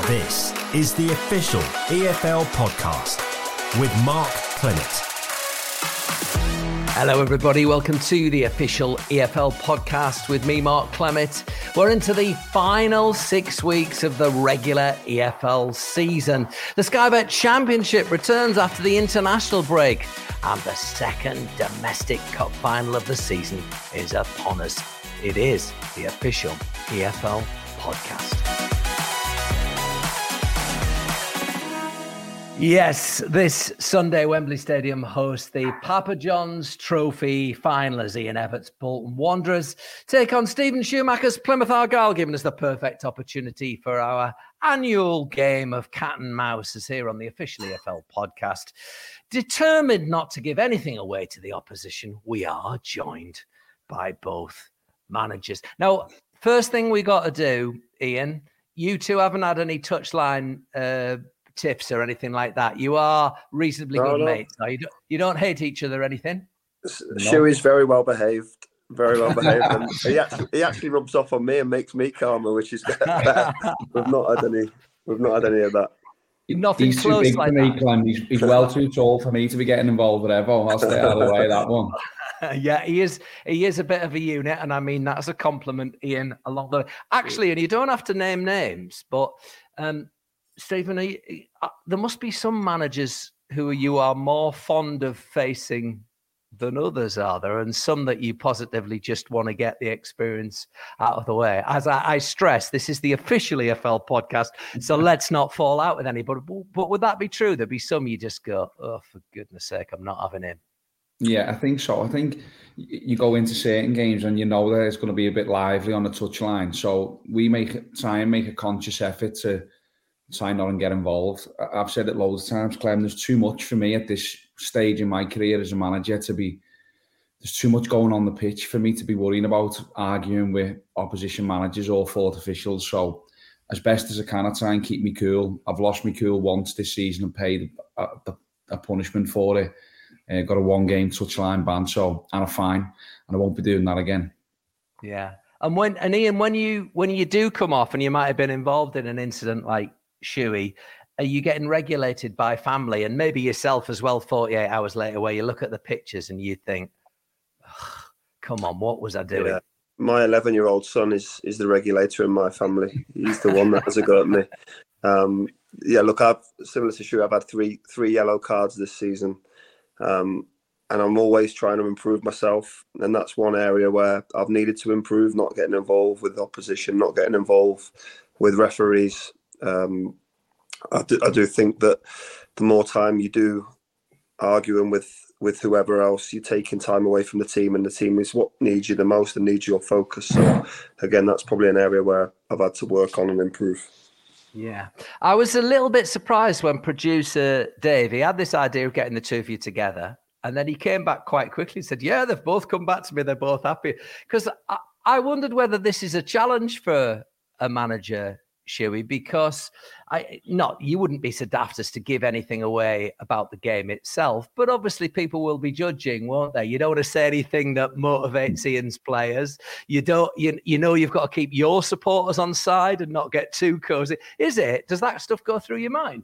This is the official EFL podcast with Mark Clement. Hello everybody, welcome to the official EFL podcast with me, Mark Clement. We're into the final 6 weeks of the regular EFL season. The Sky Bet Championship returns after the international break, and the second domestic cup final of the season is upon us. It is the official EFL podcast. Yes, this Sunday, Wembley Stadium hosts the Papa John's Trophy final as Ian Everts' Bolton Wanderers take on Stephen Schumacher's Plymouth Argyle, giving us the perfect opportunity for our annual game of cat and mouse as here on the official EFL podcast. Determined not to give anything away to the opposition, we are joined by both managers. Now, first thing we got to do, Ian, you two haven't had any touchline tips or anything like that. You are reasonably good mates. No, you don't hate each other or anything? Shuey's very well behaved. Very well behaved. And he actually rubs off on me and makes me calmer, which is better. We've not had any of that. Nothing he's close too big like for me, that. Clem. He's well too tall for me to be getting involved with Evo. I'll stay out of the way of that one. Yeah, he is a bit of a unit, and I mean that's a compliment, Ian, along the way. Actually, and you don't have to name names, but Stephen, there must be some managers who you are more fond of facing than others, are there? And some that you positively just want to get the experience out of the way. As I stress, this is the official EFL podcast, so let's not fall out with anybody. But would that be true? There'd be some you just go, oh, for goodness sake, I'm not having him. Yeah, I think so. I think you go into certain games and you know that it's going to be a bit lively on the touchline. So we try and make a conscious effort to sign on and get involved. I've said it loads of times, Clem, there's too much for me at this stage in my career as a manager there's too much going on the pitch for me to be worrying about arguing with opposition managers or fourth officials. So as best as I can, I try and keep me cool. I've lost my cool once this season and paid a punishment for it. Got a 1-game touchline ban, and a fine, and I won't be doing that again. Yeah. And Ian, when you do come off and you might have been involved in an incident like Shuey, are you getting regulated by family and maybe yourself as well 48 hours later, where you look at the pictures and you think, oh, come on, what was I doing? Yeah. My 11-year-old son is the regulator in my family. He's the one that has a go at me. Look, I've similar to Shuey, I've had three yellow cards this season. And I'm always trying to improve myself. And that's one area where I've needed to improve, not getting involved with opposition, not getting involved with referees. I do think that the more time you do arguing with whoever else, you're taking time away from the team, and the team is what needs you the most and needs your focus. So again, that's probably an area where I've had to work on and improve. Yeah. I was a little bit surprised when producer Dave, he had this idea of getting the two of you together, and then he came back quite quickly and said, yeah, they've both come back to me. They're both happy. Because I wondered whether this is a challenge for a manager, Shuey, because you wouldn't be so daft as to give anything away about the game itself, but obviously people will be judging, won't they? You don't want to say anything that motivates Ian's players. You know you've got to keep your supporters on side and not get too cozy. Does that stuff go through your mind?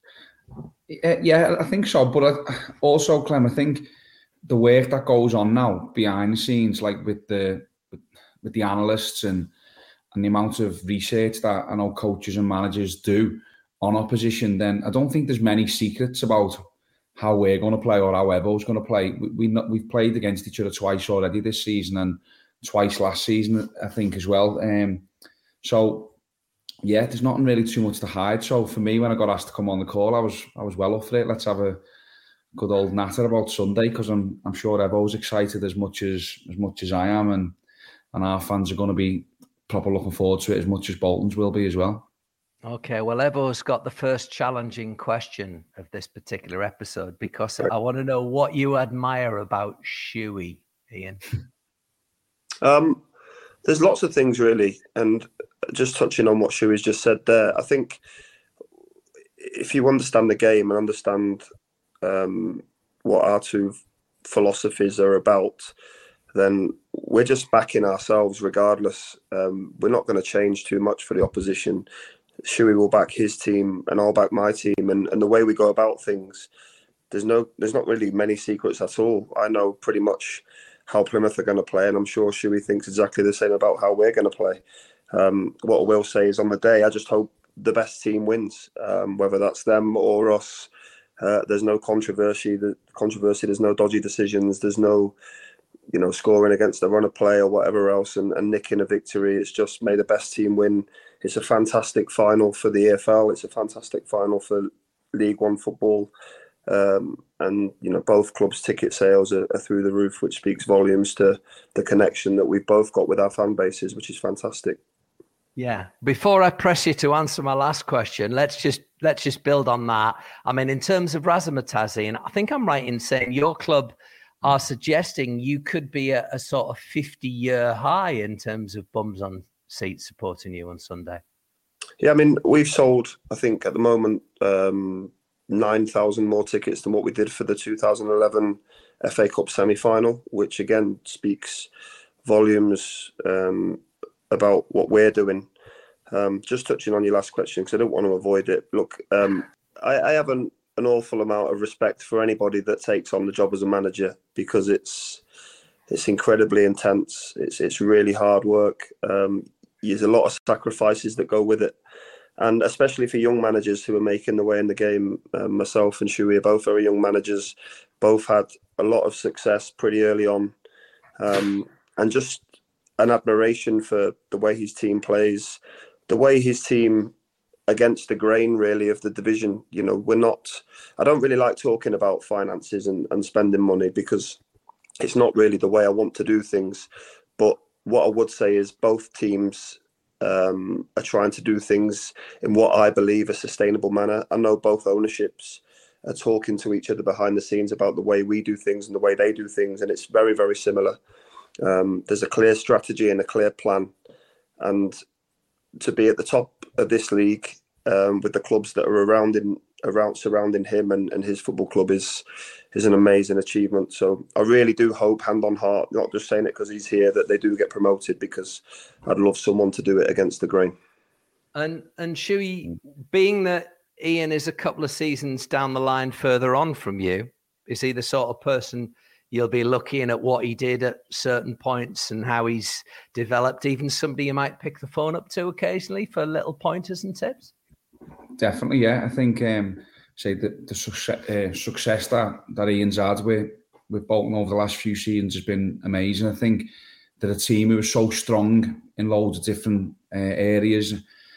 Yeah, I think so. But also, Clem, I think the work that goes on now behind the scenes, like with the analysts and the amount of research that I know coaches and managers do on opposition, then I don't think there's many secrets about how we're going to play or how Evo's going to play. We've played against each other twice already this season and twice last season, I think, as well. So, yeah, there's nothing really too much to hide. So for me, when I got asked to come on the call, I was well up for it. Let's have a good old natter about Sunday, because I'm sure Evo's excited as much as I am, and our fans are going to be proper looking forward to it as much as Bolton's will be as well. Okay, well, Evo's got the first challenging question of this particular episode, because I want to know what you admire about Shuey, Ian. There's lots of things, really, and just touching on what Shuey's just said there, I think if you understand the game and understand what our two philosophies are about, then we're just backing ourselves regardless. We're not going to change too much for the opposition. Shuey will back his team and I'll back my team. And the way we go about things, there's not really many secrets at all. I know pretty much how Plymouth are going to play, and I'm sure Shuey thinks exactly the same about how we're going to play. What I will say is on the day, I just hope the best team wins, whether that's them or us. There's no controversy. There's no dodgy decisions. There's no, scoring against the run of play or whatever else and nicking a victory. It's just may the best team win. It's a fantastic final for the EFL. It's a fantastic final for League One football. And both clubs' ticket sales are through the roof, which speaks volumes to the connection that we've both got with our fan bases, which is fantastic. Yeah. Before I press you to answer my last question, let's just build on that. I mean, in terms of Razzmatazzi, and I think I'm right in saying your club are suggesting you could be a sort of 50-year high in terms of bums on seats supporting you on Sunday. Yeah, I mean, we've sold, I think at the moment, 9,000 more tickets than what we did for the 2011 FA Cup semi-final, which again speaks volumes about what we're doing. Just touching on your last question, because I don't want to avoid it. Look, I have an awful amount of respect for anybody that takes on the job as a manager, because it's incredibly intense. It's really hard work. There's a lot of sacrifices that go with it. And especially for young managers who are making their way in the game, myself and Shuey are both very young managers, both had a lot of success pretty early on. And just an admiration for the way his team plays, the way his team against the grain really of the division. I don't really like talking about finances and spending money, because it's not really the way I want to do things. But what I would say is both teams are trying to do things in what I believe a sustainable manner. I know both ownerships are talking to each other behind the scenes about the way we do things and the way they do things, and it's very, very similar. There's a clear strategy and a clear plan, and to be at the top of this league with the clubs that are surrounding him and his football club is an amazing achievement. So I really do hope, hand on heart, not just saying it because he's here, that they do get promoted, because I'd love someone to do it against the grain. And Shuey, being that Ian is a couple of seasons down the line further on from you, is he the sort of person you'll be looking at what he did at certain points and how he's developed, even somebody you might pick the phone up to occasionally for little pointers and tips? Definitely, yeah. I think the success that Ian's had with Bolton over the last few seasons has been amazing. I think that a team who is so strong in loads of different areas,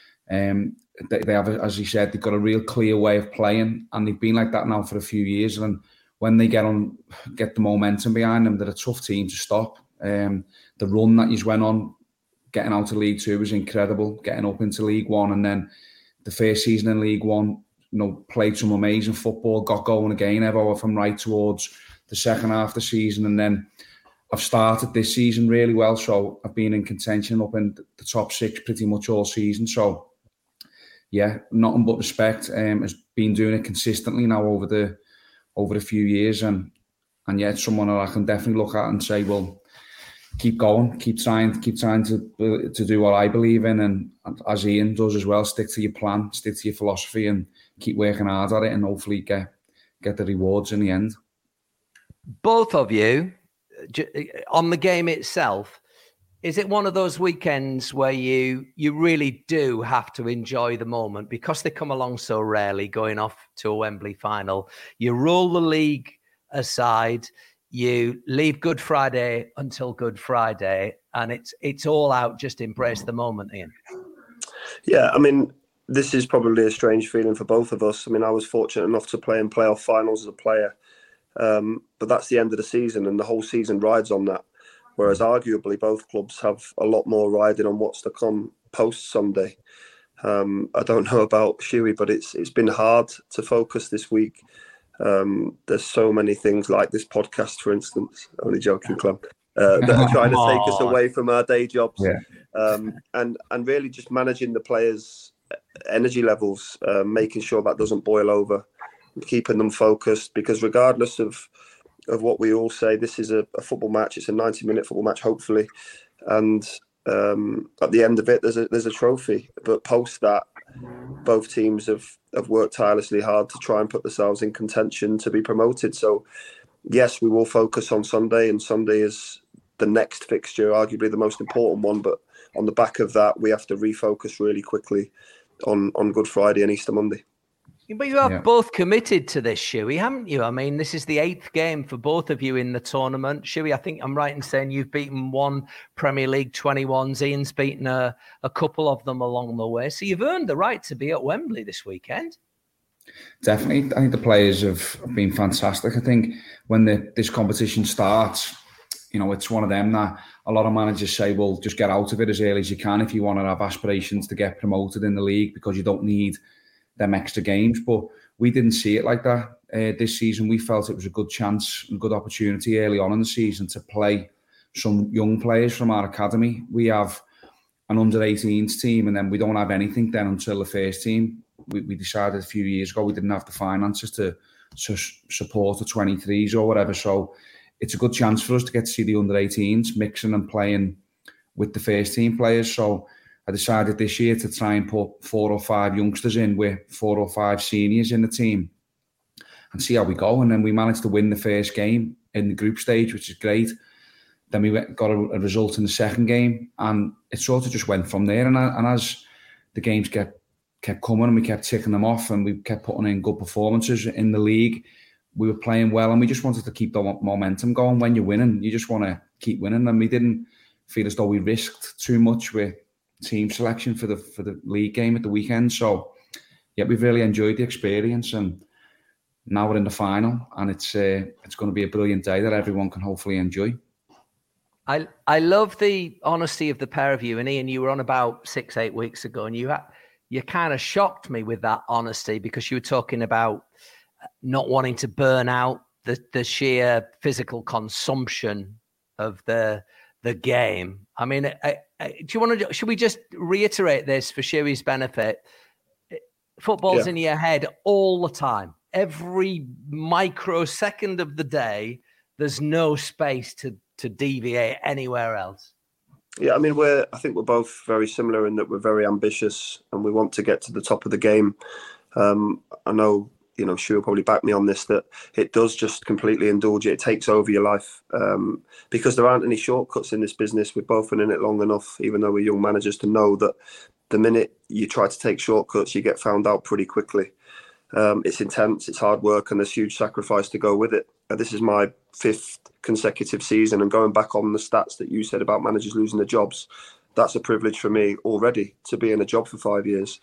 they have, as he said, they've got a real clear way of playing, and they've been like that now for a few years. And when they get the momentum behind them, they're a tough team to stop. The run that he's went on, getting out of League Two was incredible, getting up into League One, and then the first season in League One, played some amazing football, got going again, Evo, if I'm right, towards the second half of the season. And then I've started this season really well, so I've been in contention up in the top six pretty much all season. So yeah, nothing but respect. Has been doing it consistently now over a few years, and yeah, it's someone that I can definitely look at and say, well, keep going, keep trying to do what I believe in, and as Ian does as well, stick to your plan, stick to your philosophy, and keep working hard at it, and hopefully get the rewards in the end. Both of you, on the game itself, is it one of those weekends where you really do have to enjoy the moment because they come along so rarely, going off to a Wembley final? You roll the league aside, you leave Good Friday until Good Friday, and it's all out. Just embrace the moment, Ian. Yeah, I mean, this is probably a strange feeling for both of us. I mean, I was fortunate enough to play in playoff finals as a player, but that's the end of the season, and the whole season rides on that. Whereas arguably both clubs have a lot more riding on what's to come post Sunday. I don't know about Shuey, but it's been hard to focus this week. There's so many things like this podcast, for instance, only joking, Clem, that are trying to take us away from our day jobs. Yeah. And really just managing the players' energy levels, making sure that doesn't boil over, keeping them focused, because regardless of what we all say, this is a football match. It's a 90-minute football match, hopefully. And at the end of it, there's a trophy. But post that, both teams have worked tirelessly hard to try and put themselves in contention to be promoted. So, yes, we will focus on Sunday, and Sunday is the next fixture, arguably the most important one. But on the back of that, we have to refocus really quickly on Good Friday and Easter Monday. But you have both committed to this, Shuey, haven't you? I mean, this is the 8th game for both of you in the tournament. Shuey, I think I'm right in saying you've beaten one Premier League 21s. Ian's beaten a couple of them along the way. So you've earned the right to be at Wembley this weekend. Definitely. I think the players have been fantastic. I think when this competition starts, it's one of them that a lot of managers say, well, just get out of it as early as you can if you want to have aspirations to get promoted in the league, because you don't need them extra games. But we didn't see it like that this season. We felt it was a good chance and good opportunity early on in the season to play some young players from our academy. We have an under-18s team, and then we don't have anything then until the first team. We decided a few years ago we didn't have the finances to support the 23s or whatever. So it's a good chance for us to get to see the under-18s mixing and playing with the first team players. So I decided this year to try and put 4 or 5 youngsters in with 4 or 5 seniors in the team and see how we go. And then we managed to win the first game in the group stage, which is great. Then we got a result in the second game, and it sort of just went from there. And as the games kept coming and we kept ticking them off and we kept putting in good performances in the league, we were playing well, and we just wanted to keep the momentum going. When you're winning, you just want to keep winning, and we didn't feel as though we risked too much with team selection for the league game at the weekend. So yeah, we've really enjoyed the experience, and now we're in the final, and it's going to be a brilliant day that everyone can hopefully enjoy. I love the honesty of the pair of you. And Ian, you were on about 6-8 weeks ago, and you kind of shocked me with that honesty, because you were talking about not wanting to burn out the sheer physical consumption of the game. I mean, should we just reiterate this for Shuey's benefit? Football's in your head all the time. Every microsecond of the day, there's no space to deviate anywhere else. Yeah, I mean, I think we're both very similar in that we're very ambitious and we want to get to the top of the game. I know, Shu will probably back me on this, that it does just completely indulge you. It takes over your life because there aren't any shortcuts in this business. We've both been in it long enough, even though we're young managers, to know that the minute you try to take shortcuts, you get found out pretty quickly. It's intense, it's hard work, and there's huge sacrifice to go with it. This is my 5th consecutive season, and going back on the stats that you said about managers losing their jobs, that's a privilege for me already to be in a job for 5 years.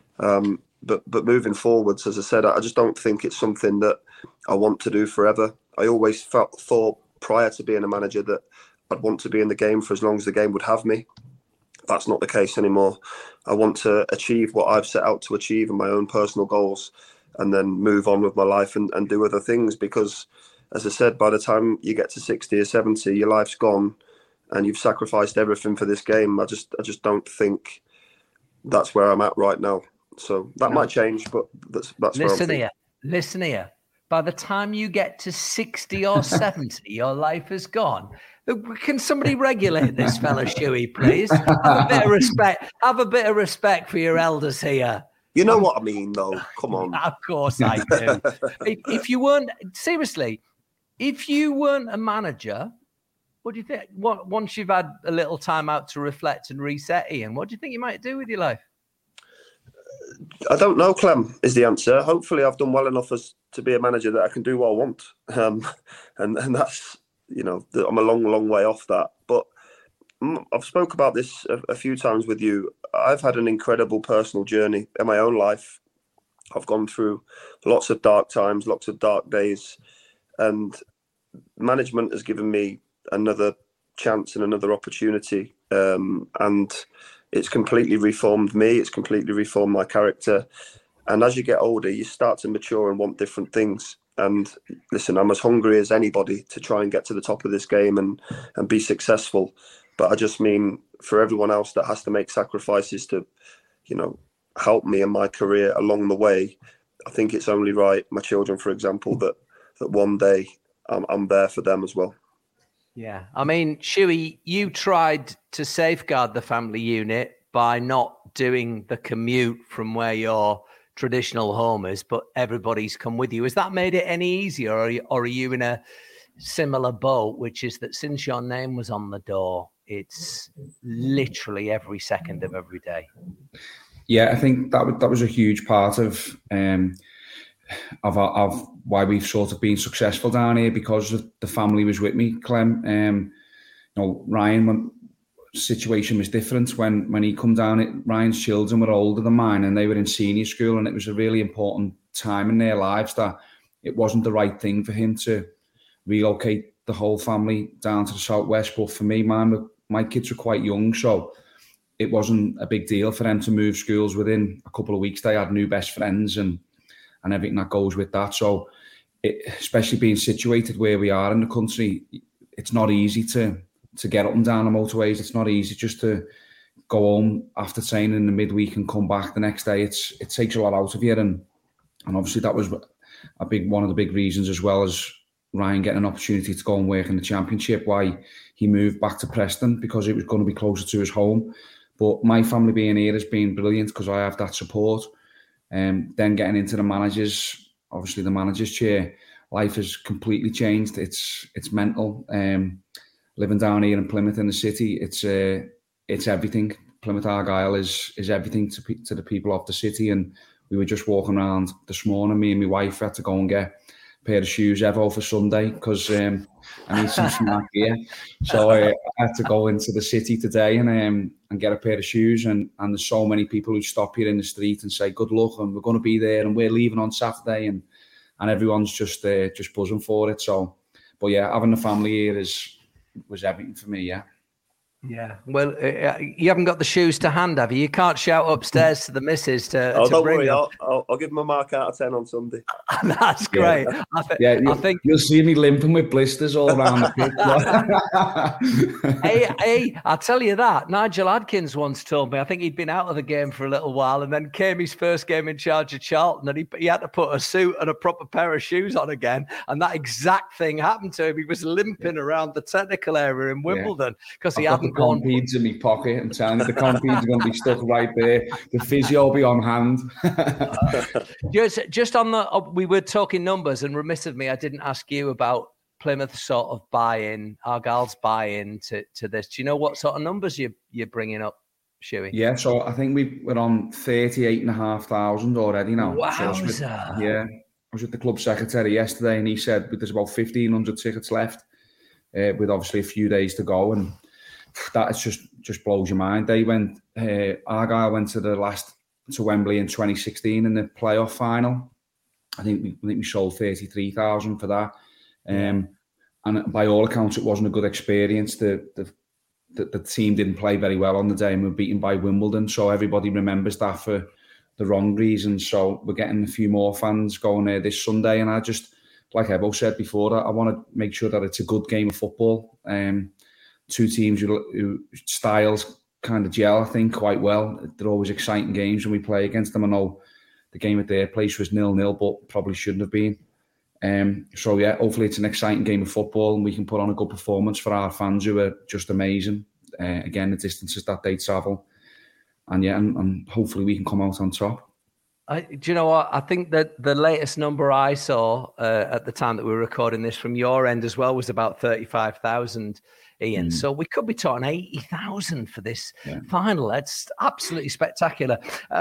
But moving forwards, as I said, I just don't think it's something that I want to do forever. I always thought prior to being a manager that I'd want to be in the game for as long as the game would have me. That's not the case anymore. I want to achieve what I've set out to achieve in my own personal goals, and then move on with my life and do other things, because, as I said, by the time you get to 60 or 70, your life's gone and you've sacrificed everything for this game. I just don't think that's where I'm at right now. So that might change, but that's where Listen here. By the time you get to 60 or 70, your life is gone. Can somebody regulate this fella, Shuey, please? Have a bit of respect for your elders here. You know what I mean, though. Come on. Of course I do. If you weren't a manager, what do you think? Once you've had a little time out to reflect and reset, Ian, what do you think you might do with your life? I don't know, Clem, is the answer. Hopefully I've done well enough as to be a manager that I can do what I want. And that's, I'm a long, long way off that. But I've spoke about this a few times with you. I've had an incredible personal journey in my own life. I've gone through lots of dark times, lots of dark days, and management has given me another chance and another opportunity. And it's completely reformed me. It's completely reformed my character. And as you get older, you start to mature and want different things. And listen, I'm as hungry as anybody to try and get to the top of this game and be successful. But I just mean for everyone else that has to make sacrifices to, help me in my career along the way, I think it's only right, my children, for example, that one day I'm there for them as well. Yeah. I mean, Shuey, you tried to safeguard the family unit by not not doing the commute from where your traditional home is, but everybody's come with you. Has that made it any easier, or are you in a similar boat, which is that since your name was on the door, it's literally every second of every day? Yeah, I think that was a huge part of why we've sort of been successful down here, because the family was with me, Clem. Ryan, situation was different when he come down. Ryan's children were older than mine, and they were in senior school, and it was a really important time in their lives that it wasn't the right thing for him to relocate the whole family down to the southwest. But for me, my kids were quite young, so it wasn't a big deal for them to move schools. Within a couple of weeks, they had new best friends and everything that goes with that. So, especially being situated where we are in the country, it's not easy to get up and down the motorways. It's not easy just to go home after training in the midweek and come back the next day. It takes a lot out of you, and obviously that was one of the big reasons, as well as Ryan getting an opportunity to go and work in the Championship, why he moved back to Preston, because it was going to be closer to his home. But my family being here has been brilliant because I have that support. Then getting into the manager's chair, life has completely changed. It's mental. Living down here in Plymouth in the city, it's everything. Plymouth Argyle is everything to the people of the city. And we were just walking around this morning. Me and my wife had to go and get a pair of shoes Evo for Sunday because I need some smart gear. So I had to go into the city today and get a pair of shoes. And there's so many people who stop here in the street and say good luck, and we're going to be there, and we're leaving on Saturday, and everyone's just buzzing for it. So, but yeah, having the family here was everything for me. Yeah. Well, you haven't got the shoes to hand, have you? You can't shout upstairs to the missus to don't bring worry, them. I'll give them a mark out of 10 on Sunday. That's great. Yeah. I think you'll see me limping with blisters all around the pitch. hey, I'll tell you that. Nigel Adkins once told me, I think he'd been out of the game for a little while, and then came his first game in charge of Charlton, and he had to put a suit and a proper pair of shoes on again. And that exact thing happened to him. He was limping around the technical area in Wimbledon because he hadn't the compedes in my pocket. I'm telling you, the compedes are going to be stuck right there. The physio will be on hand. Just on we were talking numbers, and remiss of me, I didn't ask you about Plymouth's sort of buy-in, Argyle's buy-in to this. Do you know what sort of numbers you're bringing up, Shuey? Yeah, so I think we're on 38,500 already now. Wowza. So I was with the club secretary yesterday, and he said there's about 1,500 tickets left, with obviously a few days to go, and that is just blows your mind. Argyle went to Wembley in 2016 in the playoff final. I think we sold 33,000 for that, and by all accounts, it wasn't a good experience. The team didn't play very well on the day, and we were beaten by Wimbledon. So everybody remembers that for the wrong reasons. So we're getting a few more fans going there this Sunday, and I just, like Evo said before, I want to make sure that it's a good game of football. Two teams who styles kind of gel, I think, quite well. They're always exciting games when we play against them. I know the game at their place was 0-0, but probably shouldn't have been. So yeah, hopefully it's an exciting game of football, and we can put on a good performance for our fans who are just amazing. Again, the distances that they travel, and hopefully we can come out on top. Do you know what? I think that the latest number I saw at the time that we were recording this from your end as well was about 35,000, Ian. So we could be talking 80,000 for this final. That's absolutely spectacular.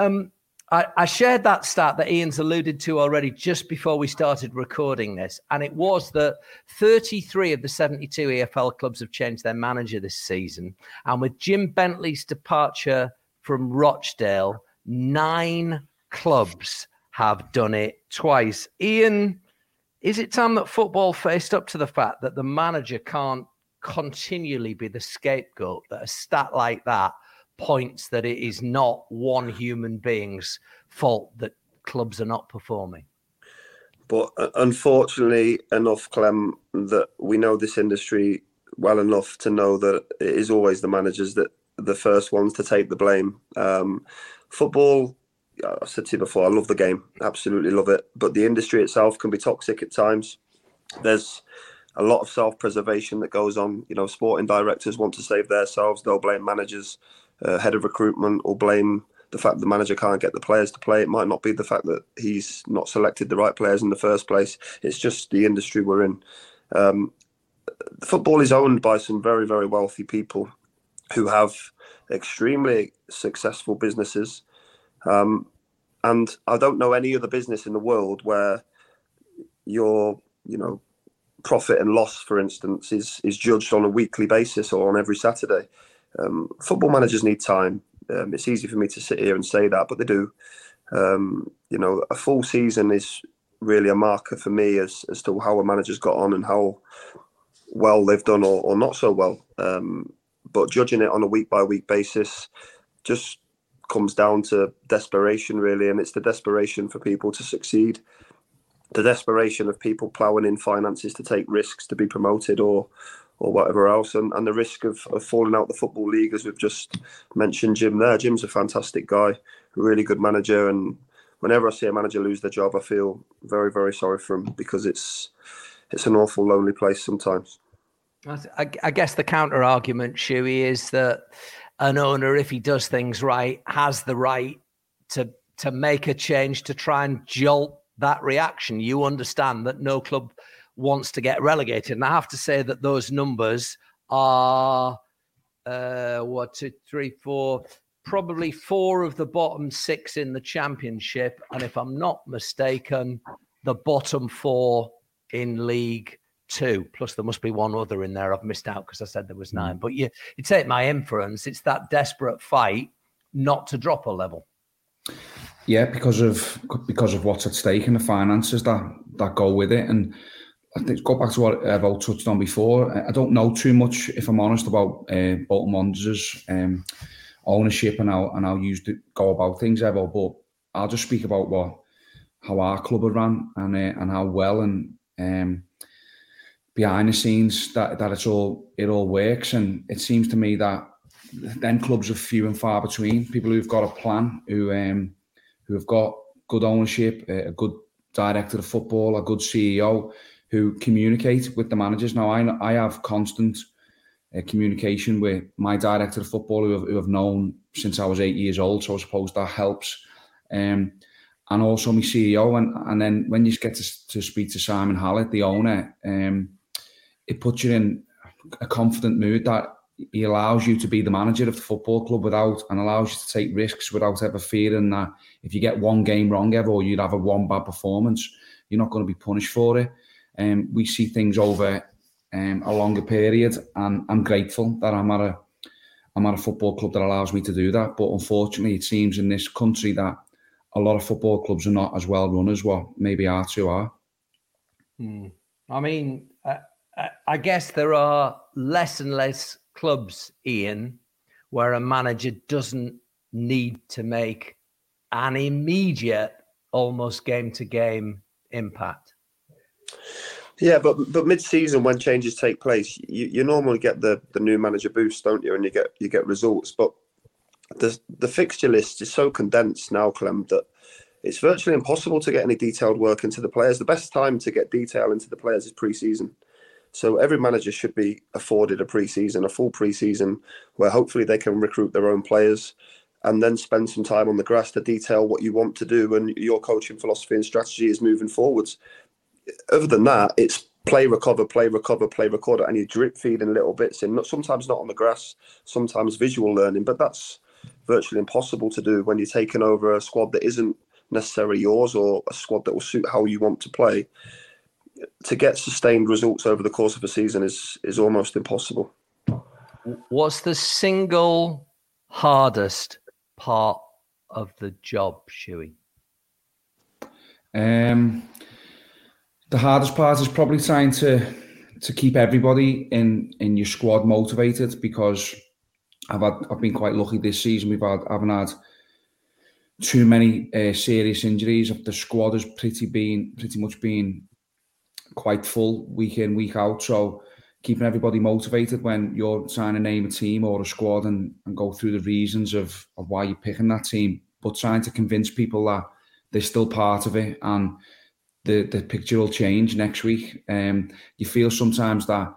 I shared that stat that Ian's alluded to already just before we started recording this, and it was that 33 of the 72 EFL clubs have changed their manager this season. And with Jim Bentley's departure from Rochdale, 9 clubs have done it twice. Ian, is it time that football faced up to the fact that the manager can't continually be the scapegoat, that a stat like that points that it is not one human being's fault that clubs are not performing? But unfortunately enough, Clem, that we know this industry well enough to know that it is always the managers that are the first ones to take the blame. Football, I said to you before, I love the game, absolutely love it. But the industry itself can be toxic at times. There's a lot of self-preservation that goes on. You know, sporting directors want to save themselves. They'll blame managers. Head of recruitment will blame the fact that the manager can't get the players to play. It might not be the fact that he's not selected the right players in the first place. It's just the industry we're in. Football is owned by some very, very wealthy people who have extremely successful businesses. And I don't know any other business in the world where your, profit and loss, for instance, is judged on a weekly basis or on every Saturday. Football managers need time. It's easy for me to sit here and say that, but they do. A full season is really a marker for me as to how a manager's got on and how well they've done or not so well. But judging it on a week-by-week basis just comes down to desperation, really, and it's the desperation for people to succeed, the desperation of people ploughing in finances to take risks to be promoted or whatever else, and the risk of falling out the Football League, as we've just mentioned Jim there. Jim's a fantastic guy, a really good manager, and whenever I see a manager lose their job, I feel very, very sorry for him, because it's an awful lonely place sometimes. I guess the counter argument, Shuey, is that an owner, if he does things right, has the right to make a change to try and jolt that reaction. You understand that no club wants to get relegated. And I have to say that those numbers are, 1, 2, 3, 4, probably 4 of the bottom 6 in the Championship. And if I'm not mistaken, the bottom 4 in League 2, plus there must be one other in there I've missed out because I said there was 9. But you take my inference, it's that desperate fight not to drop a level. Yeah, because of what's at stake and the finances that go with it. And I think go back to what Evo touched on before. I don't know too much, if I'm honest, about Bolton Wanderers ownership and how you go about things, Evo. But I'll just speak about how our club had ran and how well and behind the scenes that it all works. And it seems to me that then clubs are few and far between. People who've got a plan, who have got good ownership, a good director of football, a good CEO, who communicate with the managers. Now, I have constant communication with my director of football, who I've known since I was 8 years old, so I suppose that helps. And also my CEO. And then when you get to speak to Simon Hallett, the owner, it puts you in a confident mood that he allows you to be the manager of the football club and allows you to take risks without ever fearing that if you get one game wrong ever, or you'd have one bad performance, you're not going to be punished for it. We see things over a longer period, and I'm grateful that I'm at a football club that allows me to do that. But unfortunately, it seems in this country that a lot of football clubs are not as well run as what maybe our two are. I mean, I guess there are less and less clubs, Ian, where a manager doesn't need to make an immediate, almost game-to-game impact. Yeah, but mid-season, when changes take place, you normally get the new manager boost, don't you? And you get results. But the fixture list is so condensed now, Clem, that it's virtually impossible to get any detailed work into the players. The best time to get detail into the players is pre-season. So every manager should be afforded a full pre-season, where hopefully they can recruit their own players and then spend some time on the grass to detail what you want to do and your coaching philosophy and strategy is moving forwards. Other than that, it's play, recover, and you drip feeding little bits in, sometimes not on the grass, sometimes visual learning, but that's virtually impossible to do when you're taking over a squad that isn't necessarily yours or a squad that will suit how you want to play. To get sustained results over the course of a season is almost impossible. What's the single hardest part of the job, Shuey? The hardest part is probably trying to keep everybody in your squad motivated, because I've been quite lucky this season. I haven't had too many serious injuries. The squad has pretty much been quite full week in, week out. So keeping everybody motivated when you're trying to name a team or a squad and go through the reasons of why you're picking that team, but trying to convince people that they're still part of it and the picture will change next week. You feel sometimes that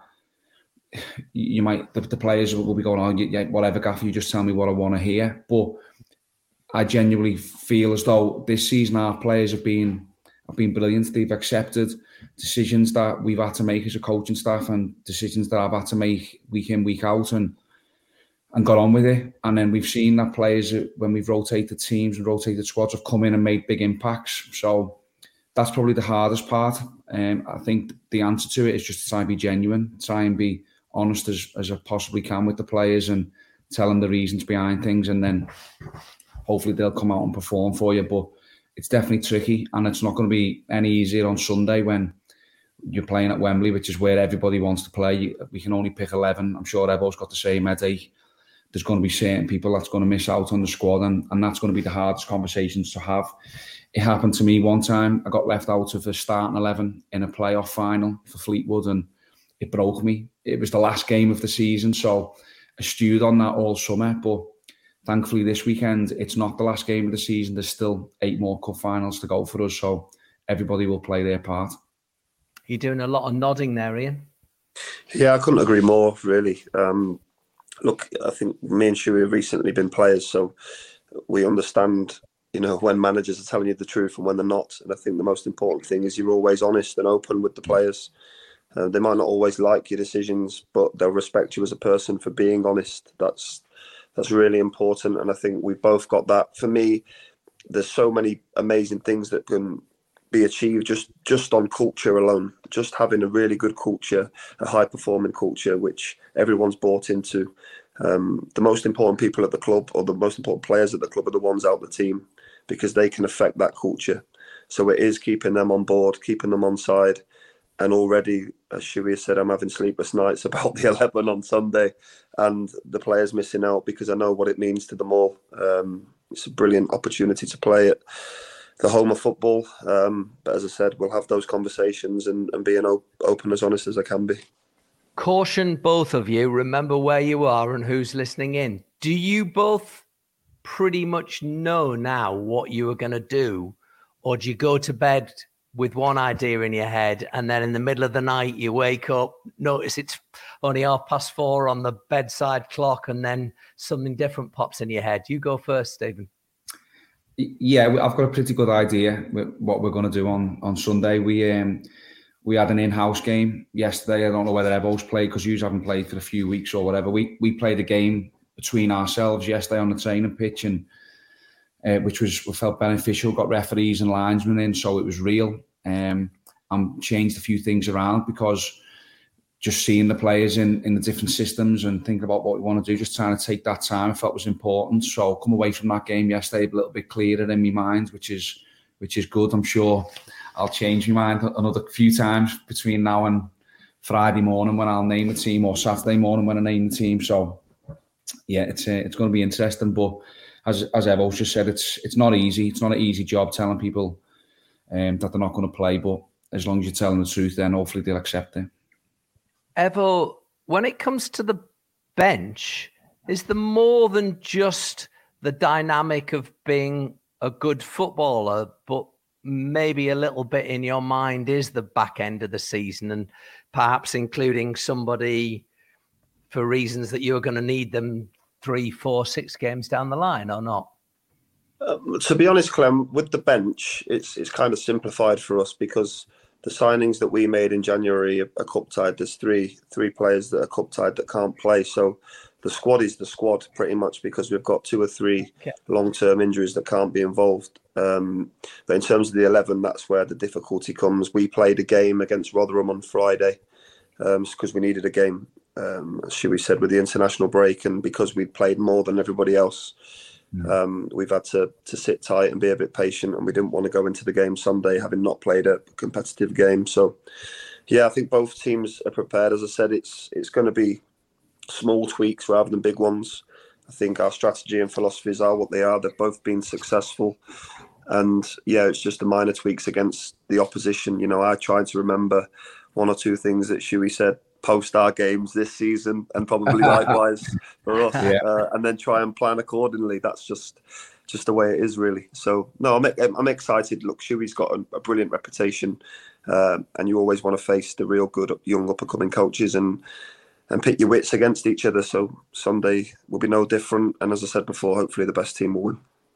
you might, the players will be going, oh, yeah, whatever, Gaffer, you just tell me what I want to hear. But I genuinely feel as though this season our players have been brilliant. They've accepted decisions that we've had to make as a coaching staff and decisions that I've had to make week in, week out, and got on with it. And then we've seen that players, when we've rotated teams and rotated squads, have come in and made big impacts. So that's probably the hardest part. I think the answer to it is just to try and be genuine, try and be honest as I possibly can with the players and tell them the reasons behind things, and then hopefully they'll come out and perform for you. But it's definitely tricky, and it's not going to be any easier on Sunday when you're playing at Wembley, which is where everybody wants to play. We can only pick 11. I'm sure Evo's got the same headache. There's going to be certain people that's going to miss out on the squad, and that's going to be the hardest conversations to have. It happened to me one time. I got left out of the starting 11 in a playoff final for Fleetwood, and it broke me. It was the last game of the season, so I stewed on that all summer. But thankfully this weekend, it's not the last game of the season. There's still 8 more cup finals to go for us, so everybody will play their part. You're doing a lot of nodding there, Ian. Yeah, I couldn't agree more, really. Look, I think me and Shuey have recently been players, so we understand, when managers are telling you the truth and when they're not. And I think the most important thing is you're always honest and open with the players. They might not always like your decisions, but they'll respect you as a person for being honest. That's really important, and I think we've both got that. For me, there's so many amazing things that can be achieved just on culture alone. Just having a really good culture, a high-performing culture, which everyone's bought into. The most important people at the club, or the most important players at the club, are the ones out the team, because they can affect that culture. So it is keeping them on board, keeping them on side. And already, as Shuey said, I'm having sleepless nights about the 11 on Sunday and the players missing out, because I know what it means to them all. It's a brilliant opportunity to play at the home of football. But as I said, we'll have those conversations and being open, as honest as I can be. Caution, both of you, remember where you are and who's listening in. Do you both pretty much know now what you are going to do? Or do you go to bed with one idea in your head, and then in the middle of the night you wake up, notice it's only 4:30 on the bedside clock, and then something different pops in your head? You go first, Stephen. Yeah, I've got a pretty good idea with what we're going to do on Sunday. We had an in-house game yesterday. I don't know whether Evo's played, because you haven't played for a few weeks or whatever. We played a game between ourselves yesterday on the training pitch, and which we felt beneficial. Got referees and linesmen in, so it was real. And changed a few things around, because just seeing the players in the different systems and thinking about what we want to do, just trying to take that time, I felt was important. So come away from that game yesterday a little bit clearer in my mind, which is good. I'm sure I'll change my mind another few times between now and Friday morning when I'll name the team, or Saturday morning when I name the team. So yeah, it's going to be interesting. But as Evo just said, it's not easy. It's not an easy job telling people that they're not going to play, but as long as you're telling the truth, then hopefully they'll accept it. Evo, when it comes to the bench, is there more than just the dynamic of being a good footballer, but maybe a little bit in your mind is the back end of the season, and perhaps including somebody for reasons that you're going to need them 3, 4, 6 games down the line, or not? To be honest, Clem, with the bench, it's kind of simplified for us, because the signings that we made in January are cup tied. There's three players that are cup tied that can't play. So the squad is the squad pretty much, because we've got 2 or 3 long-term injuries that can't be involved. But in terms of the 11, that's where the difficulty comes. We played a game against Rotherham on Friday because we needed a game, as Shuey said, with the international break, and because we'd played more than everybody else. We've had to sit tight and be a bit patient, and we didn't want to go into the game Sunday having not played a competitive game. So, yeah, I think both teams are prepared. As I said, it's going to be small tweaks rather than big ones. I think our strategy and philosophies are what they are. They've both been successful. And, yeah, it's just the minor tweaks against the opposition. I tried to remember 1 or 2 things that Shuey said post our games this season, and probably likewise for us, and then try and plan accordingly. That's just the way it is, really. So no, I'm excited. Look, Shuey's got a brilliant reputation, and you always want to face the real good young up and coming coaches and pit your wits against each other. So Sunday will be no different, and as I said before, hopefully the best team will win.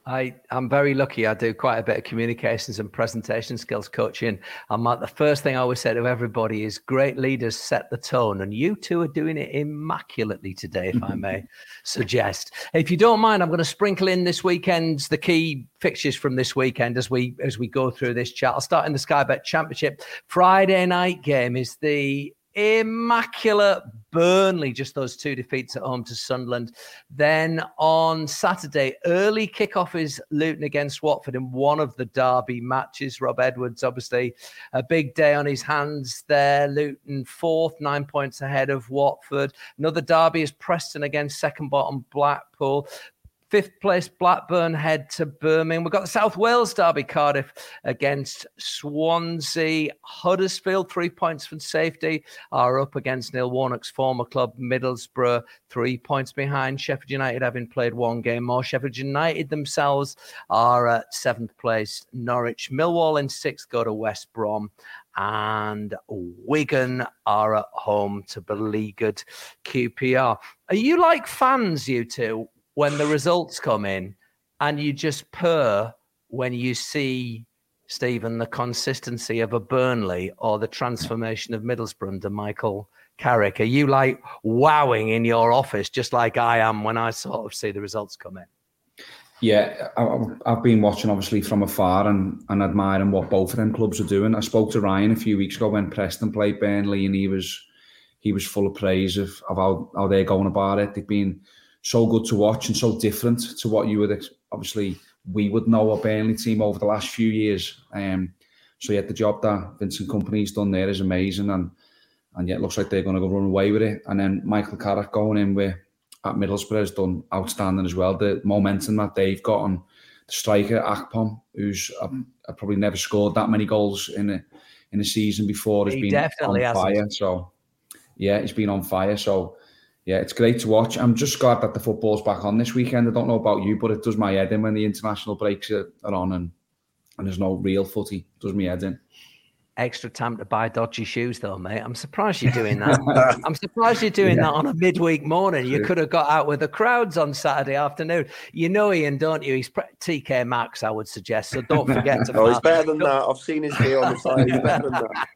I'm very lucky. I do quite a bit of communications and presentation skills coaching. The first thing I always say to everybody is great leaders set the tone, and you two are doing it immaculately today, if I may suggest. If you don't mind, I'm going to sprinkle in this weekend's the key fixtures from this weekend as we go through this chat. I'll start in the Sky Bet Championship. Friday night game is the immaculate Burnley, just those 2 defeats at home to Sunderland. Then on Saturday, early kickoff is Luton against Watford in one of the derby matches. Rob Edwards, obviously, a big day on his hands there. Luton 4th, 9 points ahead of Watford. Another derby is Preston against second bottom Blackpool. 5th place Blackburn head to Birmingham. We've got the South Wales derby, Cardiff against Swansea. Huddersfield, 3 points from safety, are up against Neil Warnock's former club, Middlesbrough, 3 points behind Sheffield United, having played one game more. Sheffield United themselves are at 7th place. Norwich, Millwall in 6th go to West Brom. And Wigan are at home to beleaguered QPR. Are you like fans, you two, when the results come in and you just purr when you see, Stephen, the consistency of a Burnley or the transformation of Middlesbrough under Michael Carrick? Are you like wowing in your office just like I am when I sort of see the results come in? Yeah, I've been watching obviously from afar and admiring what both of them clubs are doing. I spoke to Ryan a few weeks ago when Preston played Burnley, and he was full of praise of how they're going about it. They've been so good to watch and so different to what you would we would know a Burnley team over the last few years. So yeah, the job that Vincent Kompany's done there is amazing, and yet it looks like they're going to go run away with it. And then Michael Carrick going in at Middlesbrough has done outstanding as well. The momentum that they've got on the striker Akpom, who's probably never scored that many goals in a season before, has been definitely on fire. So yeah, he's been on fire. So yeah, it's great to watch. I'm just glad that the football's back on this weekend. I don't know about you, but it does my head in when the international breaks are on and there's no real footy. It does my head in. Extra time to buy dodgy shoes, though, mate. I'm surprised you're doing that. I'm surprised you're doing that on a midweek morning. You could have got out with the crowds on Saturday afternoon. You know Ian, don't you? He's TK Maxx, I would suggest. So don't forget to. He's better than that. I've seen his gear on the side. He's better than that.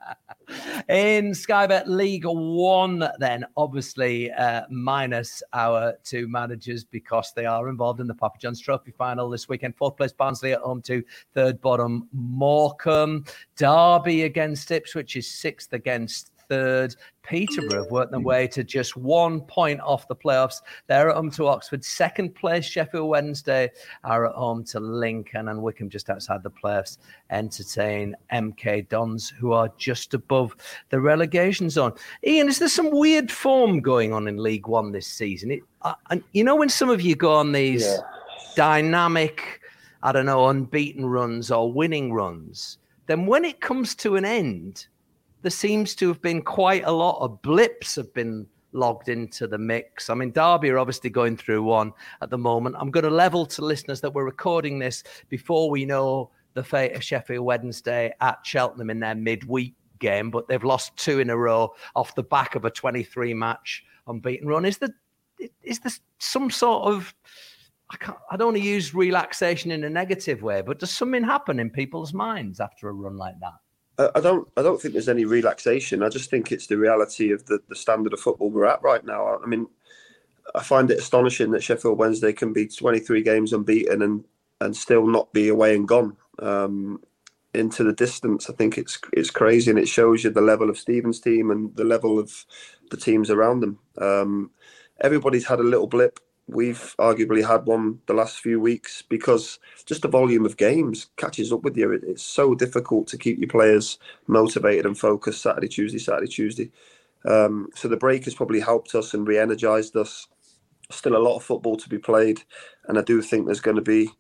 In Sky Bet League One, then, obviously, minus our two managers because they are involved in the Papa John's Trophy final this weekend. 4th place Barnsley at home to 3rd bottom Morecambe. Derby against Ipswich is 6th against 3rd. Peterborough have worked their way to just 1 point off the playoffs. They're at home to Oxford. 2nd place Sheffield Wednesday are at home to Lincoln, and Wickham just outside the playoffs entertain MK Dons, who are just above the relegation zone. Ian, is there some weird form going on in League One this season? And you know when some of you go on these dynamic, I don't know, unbeaten runs or winning runs, then when it comes to an end, there seems to have been quite a lot of blips have been logged into the mix. I mean, Derby are obviously going through one at the moment. I'm going to level to listeners that we're recording this before we know the fate of Sheffield Wednesday at Cheltenham in their midweek game, but they've lost 2 in a row off the back of a 23-match unbeaten run. Is there some sort of, I don't want to use relaxation in a negative way, but does something happen in people's minds after a run like that? I don't think there's any relaxation. I just think it's the reality of the standard of football we're at right now. I mean, I find it astonishing that Sheffield Wednesday can be 23 games unbeaten and still not be away and gone into the distance. I think it's crazy, and it shows you the level of Stephen's team and the level of the teams around them. Everybody's had a little blip. We've arguably had one the last few weeks because just the volume of games catches up with you. It's so difficult to keep your players motivated and focused Saturday, Tuesday. So the break has probably helped us and re-energised us. Still a lot of football to be played, and I do think there's going to be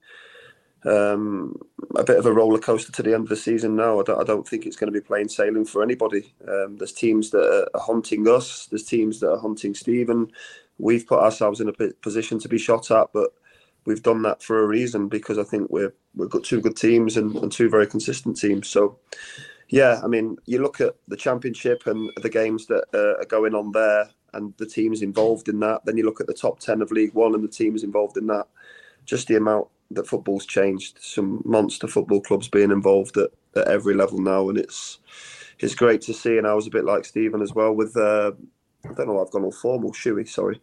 a bit of a roller coaster to the end of the season now. I don't think it's going to be plain sailing for anybody. There's teams that are hunting us. There's teams that are hunting Stephen. We've put ourselves in a position to be shot at, but we've done that for a reason because I think we've got 2 good teams and 2 very consistent teams. So, yeah, I mean, you look at the Championship and the games that are going on there and the teams involved in that. Then you look at the top 10 of League One and the teams involved in that. Just the amount that football's changed. Some monster football clubs being involved at every level now, and it's great to see. And I was a bit like Stephen as well with I don't know, I've gone all formal, Shuey, sorry.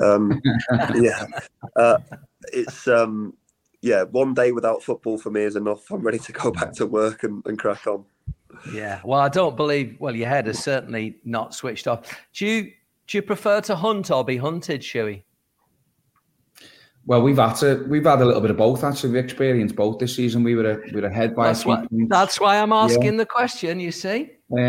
It's one day without football for me is enough. I'm ready to go back to work and crack on. Yeah, well, I don't believe. Well, your head is certainly not switched off. Do you prefer to hunt or be hunted, Shuey? Well, we've had a little bit of both. Actually, we experienced both this season. We were ahead by that's why I'm asking the question. You see,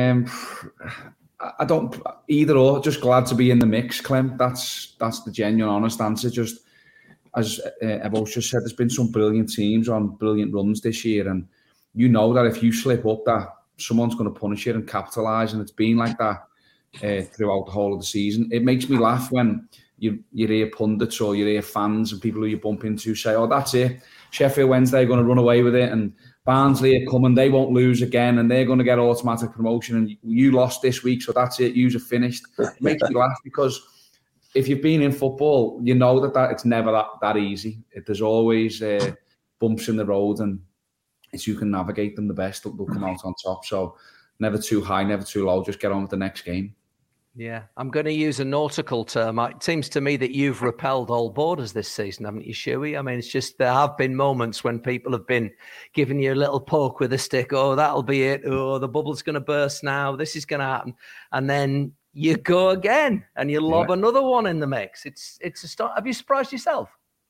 I don't either or. Just glad to be in the mix, Clem. That's the genuine, honest answer. Just as Evo's just said, there's been some brilliant teams on brilliant runs this year, and you know that if you slip up, that someone's going to punish you and capitalise, and it's been like that throughout the whole of the season. It makes me laugh when you hear pundits or you hear fans and people who you bump into say, "Oh, that's it. Sheffield Wednesday are going to run away with it, and Barnsley are coming. They won't lose again, and they're going to get automatic promotion. And you lost this week, so that's it. You're finished." It makes me laugh because if you've been in football, you know that it's never that easy. There's always bumps in the road, and it's you can navigate them the best. They'll come out on top. So never too high, never too low. Just get on with the next game. Yeah, I'm going to use a nautical term. It seems to me that you've repelled all borders this season, haven't you, Shuey? I mean, it's just there have been moments when people have been giving you a little poke with a stick. Oh, that'll be it. Oh, the bubble's going to burst now. This is going to happen. And then you go again and you lob another one in the mix. It's a start. Have you surprised yourself?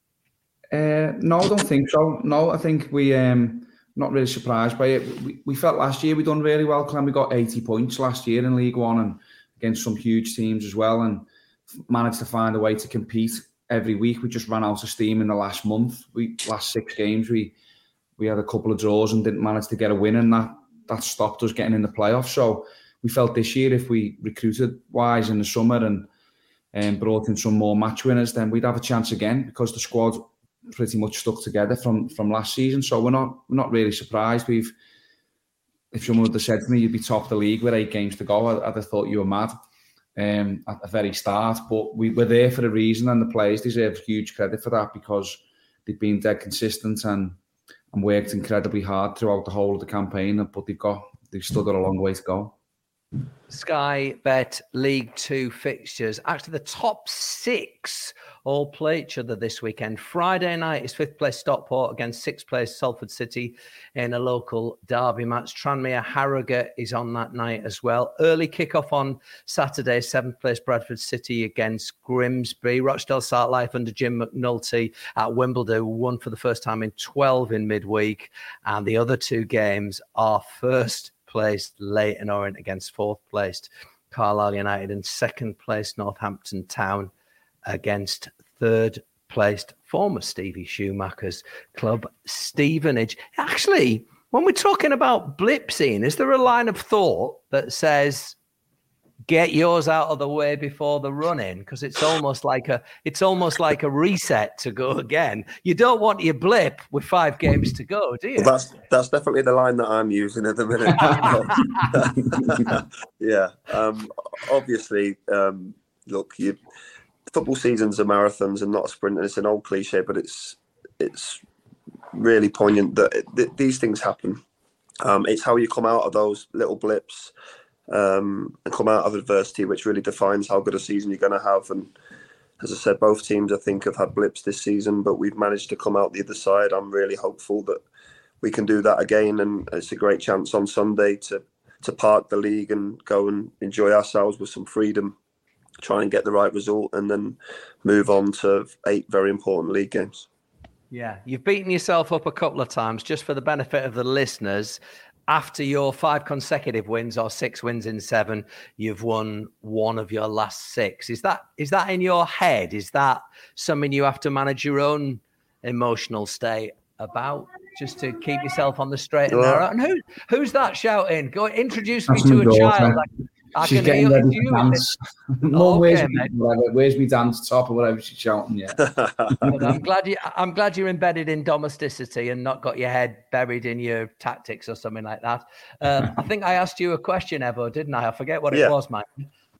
No, I don't think so. No, I think we not really surprised by it. We felt last year we done really well, Clem. We got 80 points last year in League One and against some huge teams as well, and managed to find a way to compete every week. We just ran out of steam in the last month. Last 6 games, we had a couple of draws and didn't manage to get a win, and that stopped us getting in the playoffs. So we felt this year if we recruited wise in the summer and brought in some more match winners, then we'd have a chance again because the squad pretty much stuck together from last season. So we're not really surprised. If someone would have said to me, you'd be top of the league with 8 games to go, I'd have thought you were mad at the very start. But we were there for a reason, and the players deserve huge credit for that because they've been dead consistent and worked incredibly hard throughout the whole of the campaign. But they've still got a long way to go. Sky Bet League 2 fixtures. Actually, the top 6 all play each other this weekend. Friday night is 5th place Stockport against 6th place Salford City in a local derby match. Tranmere Harrogate is on that night as well. Early kickoff on Saturday, 7th place Bradford City against Grimsby. Rochdale Sartlife under Jim McNulty at Wimbledon won for the first time in 12 in midweek. And the other 2 games are first placed Leyton Orient against 4th placed Carlisle United and 2nd placed Northampton Town against 3rd placed former Stevie Schumacher's club Stevenage. Actually, when we're talking about blipsing, is there a line of thought that says get yours out of the way before the run-in? Because it's almost like a reset to go again. You don't want your blip with 5 games to go, do you? Well, that's definitely the line that I'm using at the minute. Yeah. Obviously, look, football seasons are marathons and not a sprint, and it's an old cliche, but it's really poignant that these things happen. It's how you come out of those little blips and come out of adversity, which really defines how good a season you're going to have. And as I said, both teams, I think, have had blips this season, but we've managed to come out the other side. I'm really hopeful that we can do that again, and it's a great chance on Sunday to park the league and go and enjoy ourselves with some freedom, try and get the right result, and then move on to 8 very important league games. Yeah, you've beaten yourself up a couple of times. Just for the benefit of the listeners, after your 5 consecutive wins or 6 wins in 7, you've won 1 of your last 6. Is that in your head? Is that something you have to manage your own emotional state about, just to keep yourself on the straight and narrow? And who's that shouting? Go introduce me to a child. She's getting ready to dance. Mum, where's me dance top or whatever she's shouting? Yeah. I'm glad you're embedded in domesticity and not got your head buried in your tactics or something like that. I think I asked you a question, Evo, didn't I? I forget what it was, Mike.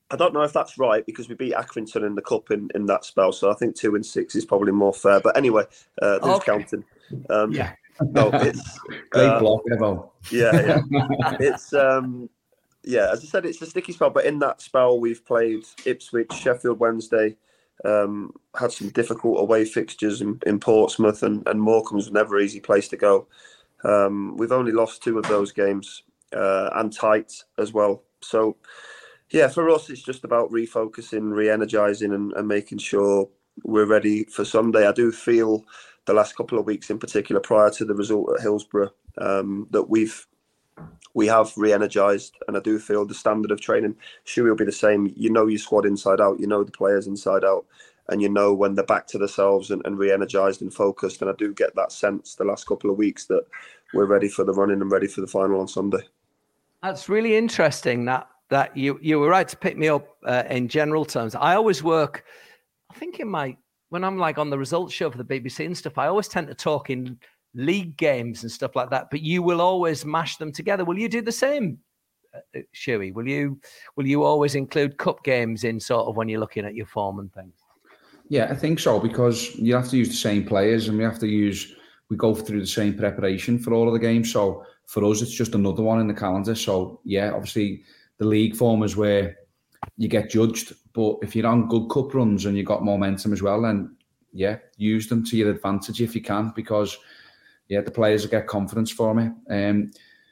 I don't know if that's right because we beat Accrington in the cup in that spell, so I think 2-6 is probably more fair. But anyway, who's counting? Yeah. No, it's great block, Evo. Yeah. It's as I said, it's a sticky spell. But in that spell, we've played Ipswich, Sheffield Wednesday, had some difficult away fixtures in Portsmouth, and Morecambe's never an easy place to go. We've only lost 2 of those games, and tight as well. So. Yeah, for us, it's just about refocusing, re-energising and making sure we're ready for Sunday. I do feel the last couple of weeks in particular, prior to the result at Hillsborough, that we have re-energised, and I do feel the standard of training, Shuey will be the same. You know your squad inside out, you know the players inside out, and you know when they're back to themselves and re-energised and focused. And I do get that sense the last couple of weeks that we're ready for the running and ready for the final on Sunday. That's really interesting, that you were right to pick me up in general terms. I always work, I think when I'm like on the results show for the BBC and stuff, I always tend to talk in league games and stuff like that, but you will always mash them together. Will you do the same, Shuey? Will you always include cup games in sort of when you're looking at your form and things? Yeah, I think so, because you have to use the same players, and we go through the same preparation for all of the games. So for us, it's just another one in the calendar. So yeah, obviously the league form is where you get judged, but if you're on good cup runs and you've got momentum as well, then yeah, use them to your advantage if you can, because yeah, the players will get confidence from it.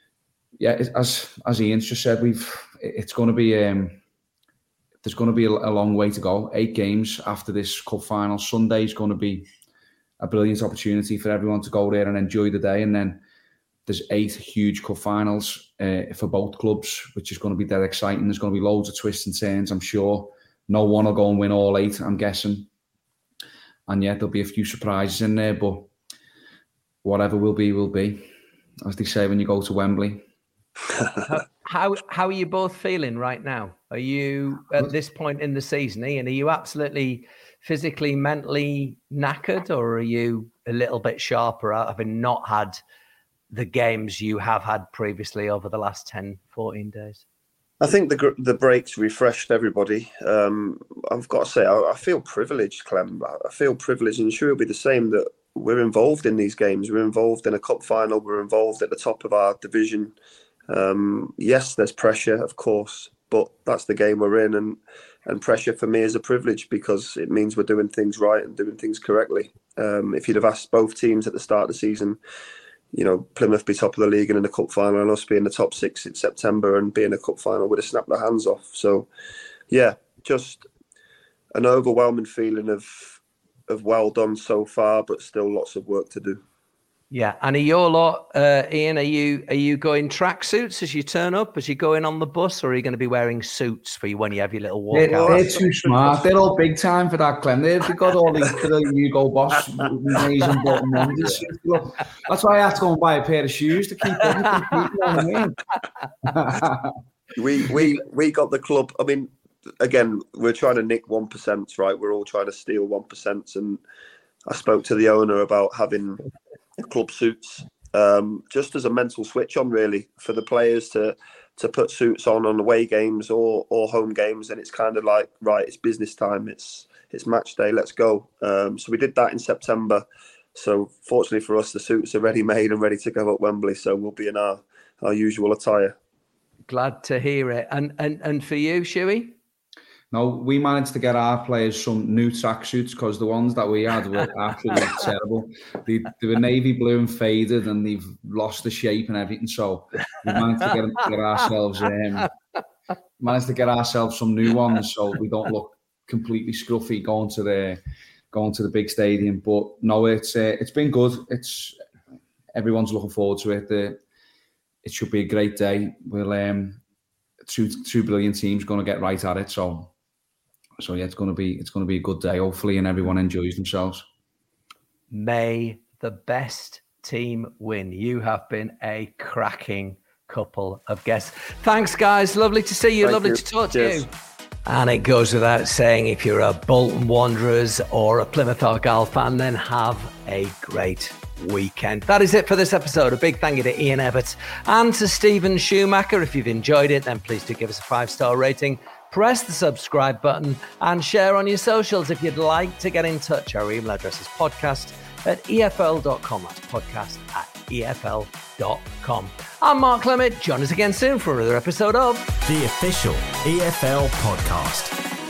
As Ian's just said, it's going to be there's going to be a long way to go. 8 games after this cup final. Sunday is going to be a brilliant opportunity for everyone to go there and enjoy the day, and then there's 8 huge cup finals for both clubs, which is going to be dead exciting. There's going to be loads of twists and turns, I'm sure. No one will go and win all 8, I'm guessing. And yeah, there'll be a few surprises in there, but whatever will be, as they say when you go to Wembley. How are you both feeling right now? Are you, at this point in the season, Ian, are you absolutely physically, mentally knackered, or are you a little bit sharper out having not had the games you have had previously over the last 10, 14 days? I think the breaks refreshed everybody. I've got to say, I feel privileged, Clem. I feel privileged, and sure it'll be the same, that we're involved in these games. We're involved in a cup final. We're involved at the top of our division. Yes, there's pressure, of course, but that's the game we're in, and pressure for me is a privilege, because it means we're doing things right and doing things correctly. If you'd have asked both teams at the start of the season, you know, Plymouth be top of the league and in the cup final, and us be in the top 6 in September and be in a cup final, would have snapped their hands off. So, yeah, just an overwhelming feeling of well done so far, but still lots of work to do. Yeah, and are your lot, Ian, are you going tracksuits as you turn up, as you go in on the bus, or are you going to be wearing suits for you when you have your little walkout? They're too smart. They're all big time for that, Clem. They've got all these Hugo Boss amazing bottom ones. That's why I have to go and buy a pair of shoes to keep everything. We got the club. I mean, again, we're trying to nick 1%, right? We're all trying to steal 1%, and I spoke to the owner about having club suits, just as a mental switch on, really, for the players to put suits on away games or home games, and it's kind of like, right, it's business time, it's match day, let's go. So we did that in September. So fortunately for us, the suits are ready made and ready to go at Wembley, so we'll be in our usual attire. Glad to hear it. And for you, Shuey? No, we managed to get our players some new tracksuits, because the ones that we had were absolutely terrible. They were navy blue and faded, and they've lost the shape and everything. So we managed to get ourselves some new ones, so we don't look completely scruffy going to the big stadium. But no, it's been good. Everyone's looking forward to it. It should be a great day. We'll two brilliant teams going to get right at it. So yeah, it's going to be a good day, hopefully, and everyone enjoys themselves. May the best team win. You have been a cracking couple of guests. Thanks, guys. Lovely to see you. Lovely to talk to you. And it goes without saying, if you're a Bolton Wanderers or a Plymouth Argyle fan, then have a great weekend. That is it for this episode. A big thank you to Ian Evatt and to Stephen Schumacher. If you've enjoyed it, then please do give us a 5-star rating. press the subscribe button and share on your socials. If you'd like to get in touch, our email address is podcast@efl.com. That's podcast@efl.com. I'm Mark Clement. Join us again soon for another episode of The Official EFL Podcast.